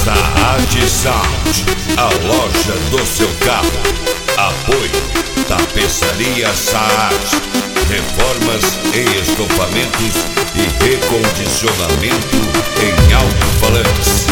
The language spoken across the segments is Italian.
Saad Sound, a loja do seu carro. Apoio Tapeçaria Saad, reformas em estofamentos e recondicionamento em alto-falantes.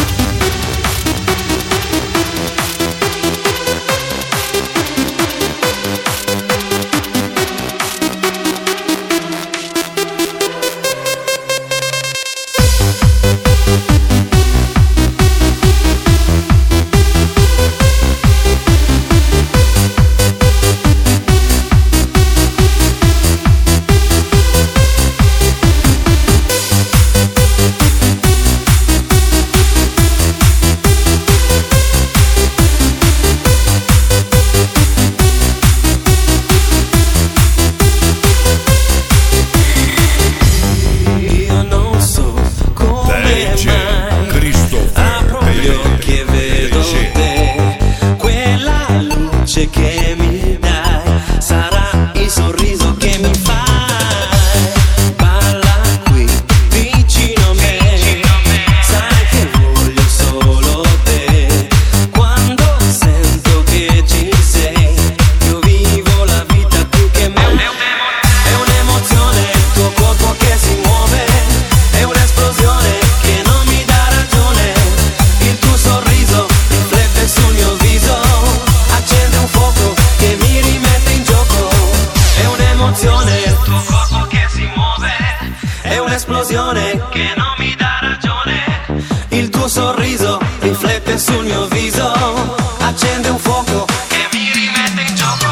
Che mi dai sarà il sorriso che mi fai. Balla qui vicino a me, sai che voglio solo te. Quando sento che ci sei, io vivo la vita più che me. È un'emozione il tuo corpo che si muove, è un'esplosione che non mi dà ragione. Il tuo sorriso riflette sul mio viso, accende un fuoco che mi rimette in gioco. È un'emozione il tuo corpo che si muove, è un'esplosione che non mi dà ragione. Il tuo sorriso riflette sul mio viso, accende un fuoco che mi rimette in gioco.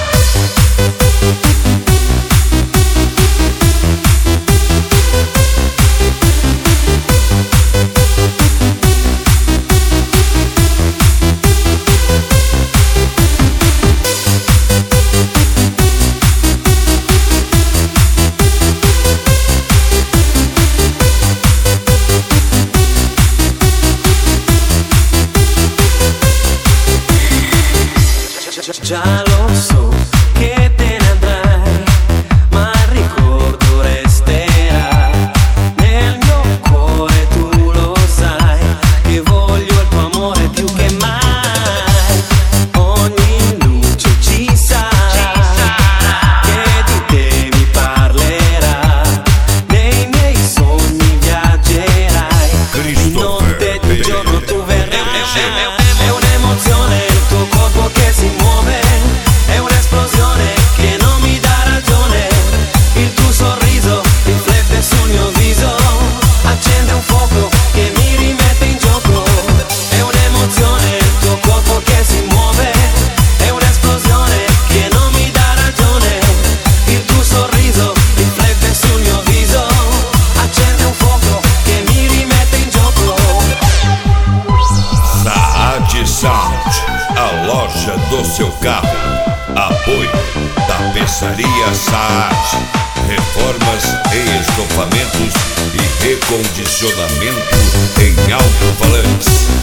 Già lo so che te ne andrai, ma il ricordo resterà nel mio cuore, tu lo sai, che voglio il tuo amore più che mai. Ogni luce ci sarà, che di te mi parlerà, nei miei sogni viaggerai, di notte e di giorno tu verrai. È un'emozione il tuo corpo che si muove, è un'esplosione che non mi dà ragione. Il tuo sorriso riflette sul mio viso, accende un fuoco che mi rimette in gioco. È un'emozione il tuo corpo che si muove, è un'esplosione che non mi dà ragione. Il tuo sorriso riflette sul mio viso, accende un fuoco che mi rimette in gioco. Saad Sound, a loja do seu carro. Apoio Tapeçaria Saad, reformas em estofamentos e recondicionamento em alto-falantes.